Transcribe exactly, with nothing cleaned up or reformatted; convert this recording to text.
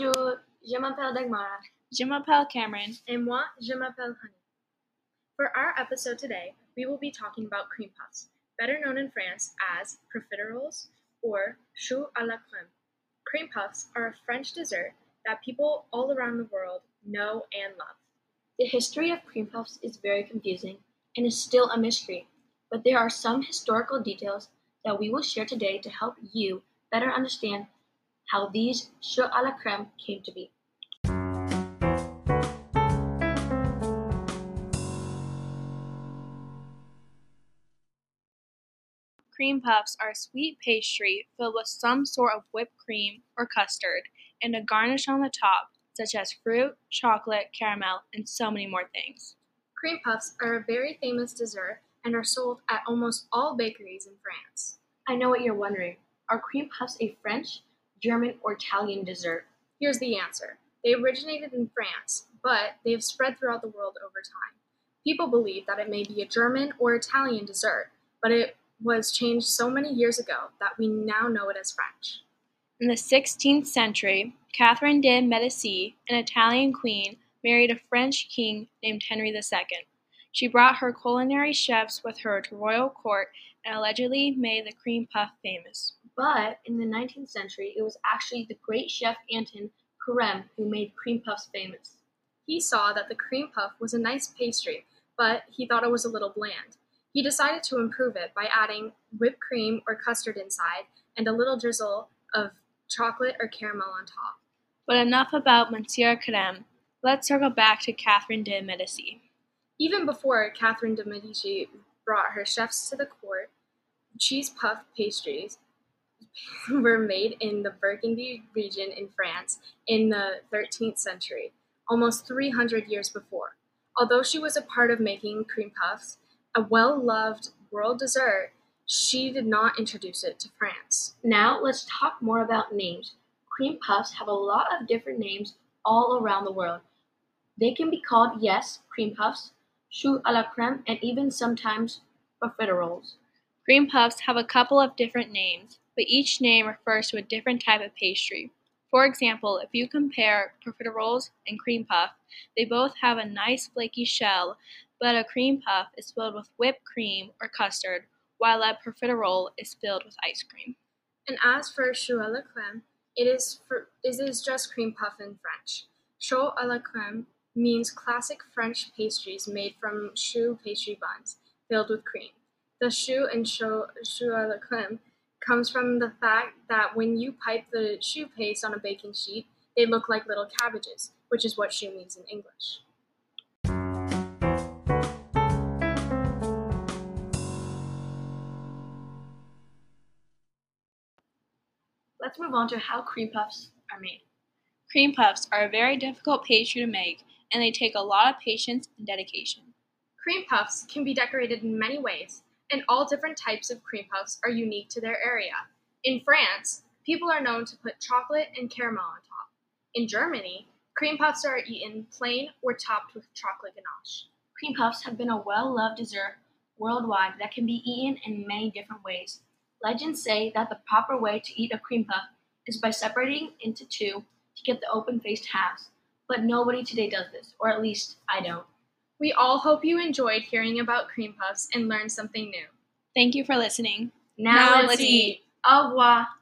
Bonjour, je m'appelle Dagmara. Je m'appelle Cameron. Et moi, je m'appelle Honey. For our episode today, we will be talking about cream puffs, better known in France as profiteroles or choux à la crème. Cream puffs are a French dessert that people all around the world know and love. The history of cream puffs is very confusing and is still a mystery, but there are some historical details that we will share today to help you better understand how these choux à la crème came to be. Cream puffs are a sweet pastry filled with some sort of whipped cream or custard and a garnish on the top, such as fruit, chocolate, caramel, and so many more things. Cream puffs are a very famous dessert and are sold at almost all bakeries in France. I know what you're wondering. Are cream puffs a French, German, or Italian dessert? Here's the answer. They originated in France, but they have spread throughout the world over time. People believe that it may be a German or Italian dessert, but it was changed so many years ago that we now know it as French. In the sixteenth century, Catherine de' Medici, an Italian queen, married a French king named Henry the Second. She brought her culinary chefs with her to royal court and allegedly made the cream puff famous. But in the nineteenth century, it was actually the great chef Anton Carême who made cream puffs famous. He saw that the cream puff was a nice pastry, but he thought it was a little bland. He decided to improve it by adding whipped cream or custard inside and a little drizzle of chocolate or caramel on top. But enough about Monsieur Carême. Let's circle back to Catherine de' Medici. Even before Catherine de' Medici brought her chefs to the court, cheese puff pastries were made in the Burgundy region in France in the thirteenth century, almost three hundred years before. Although she was a part of making cream puffs, a well-loved world dessert, she did not introduce it to France. Now let's talk more about names. Cream puffs have a lot of different names all around the world. They can be called, yes, cream puffs, choux à la crème, and even sometimes profiteroles. Cream puffs have a couple of different names, but each name refers to a different type of pastry. For example, if you compare profiteroles and cream puff, they both have a nice flaky shell, but a cream puff is filled with whipped cream or custard, while a profiterole is filled with ice cream. And as for choux à la crème, it is, for, it is just cream puff in French. Choux à la crème means classic French pastries made from choux pastry buns filled with cream. The choux in choux, choux à la crème comes from the fact that when you pipe the choux paste on a baking sheet, they look like little cabbages, which is what choux means in English. Let's move on to how cream puffs are made. Cream puffs are a very difficult pastry to make, and they take a lot of patience and dedication. Cream puffs can be decorated in many ways, and all different types of cream puffs are unique to their area. In France, people are known to put chocolate and caramel on top. In Germany, cream puffs are eaten plain or topped with chocolate ganache. Cream puffs have been a well-loved dessert worldwide that can be eaten in many different ways. Legends say that the proper way to eat a cream puff is by separating into two to get the open-faced halves, but nobody today does this, or at least I don't. We all hope you enjoyed hearing about cream puffs and learned something new. Thank you for listening. Now, Now let's let's eat. eat. Au revoir.